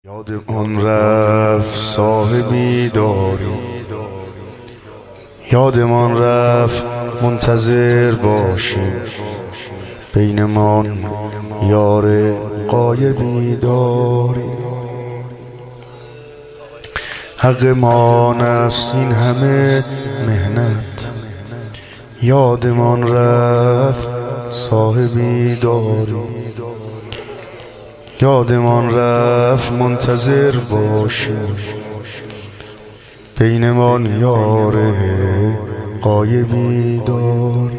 یادمان رفت صاحبی داری، یادمان رفت منتظر باشیم، بینمان یار غایبی داری. حق ما است این همه مهنت، یادمان رفت صاحبی داری، یادمان رفت منتظر باشیم، بینمان یار غایبی داری.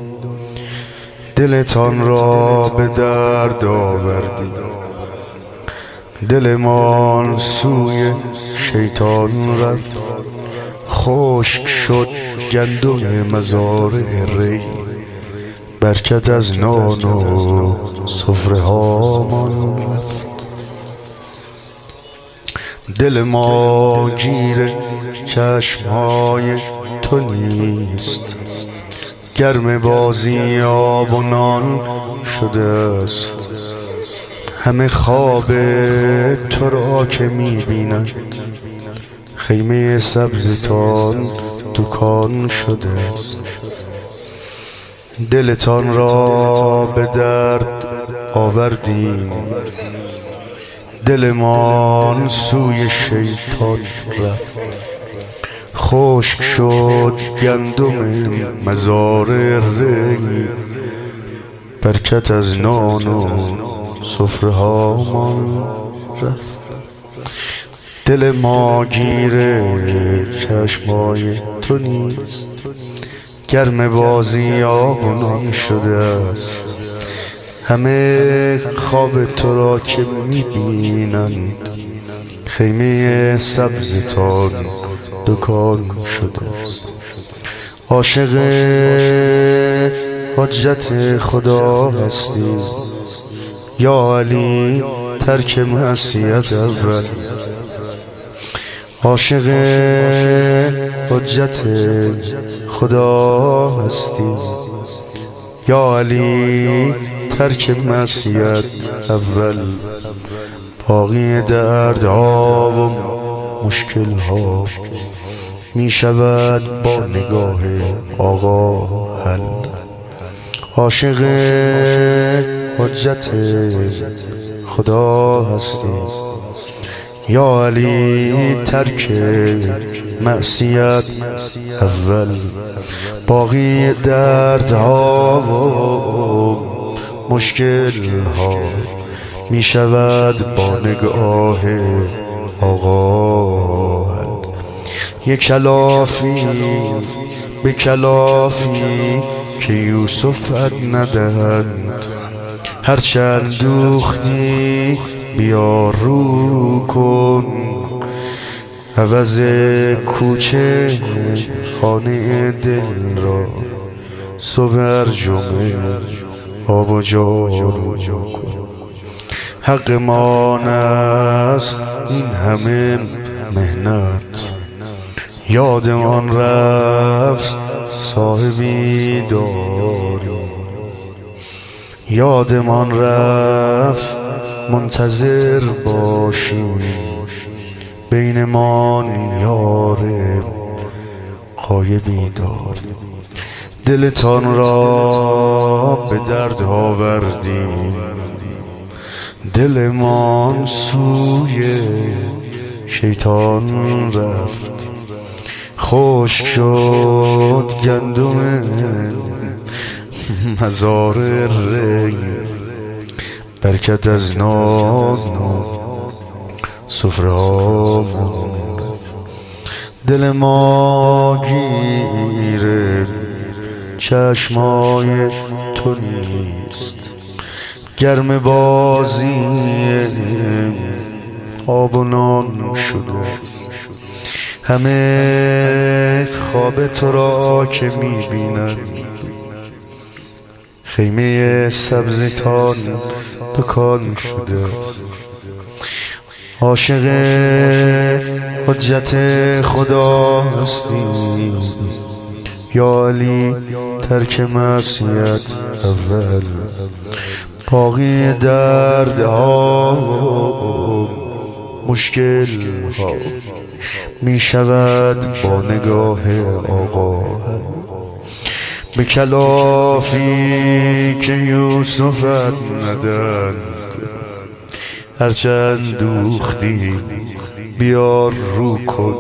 دلتان را به درد آوردی، دلمان سوی شیطان رفت، خشک شد گندم مزار ری، برکت از نان و سفره هامان رفت. دل ما گیر چشمهای تو نیست، گرم بازی آب و نان شده است. همه خواب تو را که می‌بینند، خیمه سبزتان دکان شده است. دلتان را به درد آوردیم، دلمان سوی شیطان رفت، خشک شد گندم مزار ری، برکت از نان و سفره هامان رفت. دل ما گیر چشمای تو نیست، گرم بازی آب و نان شده است. همه خواب تو را که می‌بینند، خیمه سبزتان دکان شده است. عاشق حجت خدا هستی یا علی، ترک معصیت اول. عاشق حجت خدا هستی یا علی، ترک معصیت اول. باقی دردها و مشکلها می شود با نگاه آقا حل. عاشق حجت خدا هستی یا علی، ترک معصیت اول. باقی دردها و مشکلها می شود با نگاه آقا حل. یک کلافی به کلافی که یوسفت ندهند، هرچند دوختی بیا رو کن. عوض کوچه خانه دل را، صبح جمعه آب و جارو کن. حق ما است این همه مهنت، یادمان رفت صاحبی داری، یادمان رفت منتظر باشیم، بینمان یار غایبی داری. دلتان را به درد آوردیم، دلمان سوی شیطان رفت، خشک شد گندم مزار ری، برکت از نان و سفره هامان. دل ما گیر چشمای تو نیست، گرم بازی آب و نان شده است. همه خواب تو را که می‌بینند، خیمه سبزتان دکان شده است. عاشق حجت خدا هستی یا علی، ترک معصیت اول. باقی دردها مشکل ها می شود با نگاه آقا به کلافی که یوسفت ندند هرچند دوختی بیار رو کن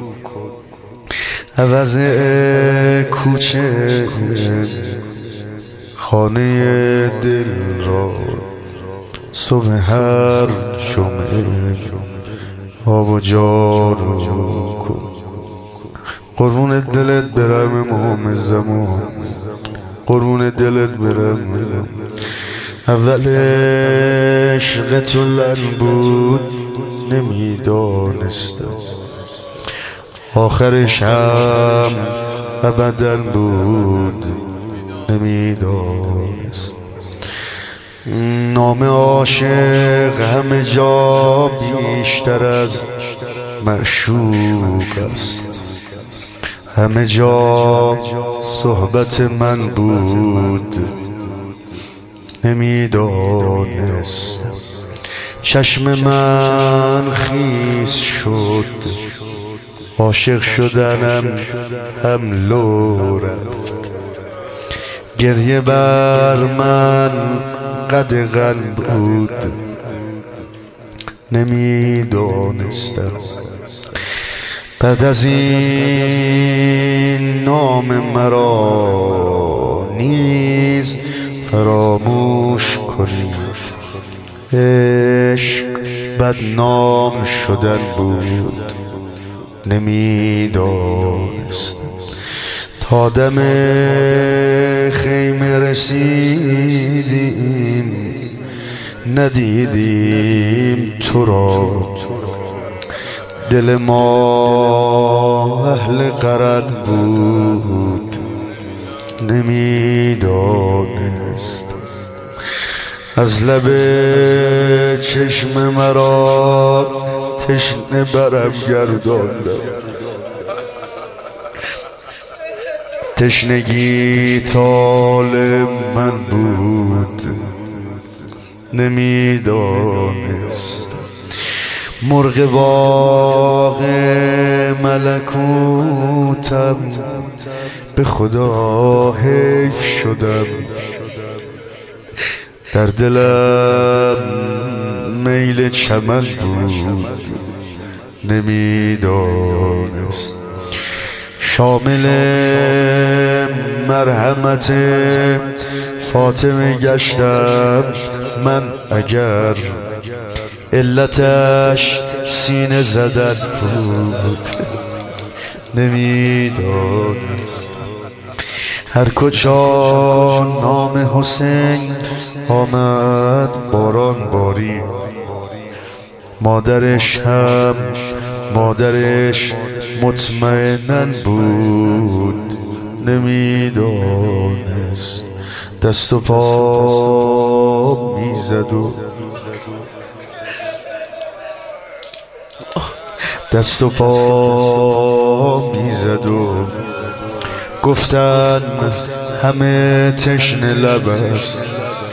عوض کوچه خانه دل را صبح هر جمعه آب و جار کن قربون دلت برم امام زمان قربون دلت برم اول عشق تو لن بود نمیدانستم آخرش هم ابدا بود نمیدانست نام عاشق همه جا بیشتر از معشوق است همه جا صحبت من بود نمیدانستم چشم من خیس شد عاشق شدنم هم لو رفت گریه بر من قدغن بود نمیدانستم بعد از این نام مرا نیز فراموش کنید عشق بدنام شدن بود نمیدانستم تا دم خیمه رسیدیم ندیدیم تو را دل ما اهل غرق بود نمیدانست از لب چشم مرا تشنه برم گرداندم تشنگی طالب من بود نمیدانست مرغ باغ ملکوتم به خدا حیف شدم در دلم میل چمن بود نمیدانست شامل مرحمت فاطمه گشتم من اگر علتش سینه زدن بود نمیدانست هر کجا نام حسین آمد باران بارید مادرش مطمئنن بود نمیدانست دست و پا میزد و دست و پا میزد و گفتن همه تشنه لب است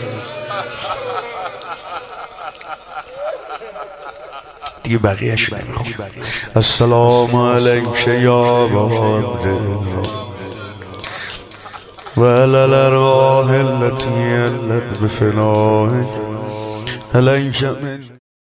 دیگه بقیه‌اش نمیخوام السلام علیک یا بنده و علی الارواح التي علت بفنائک علیک من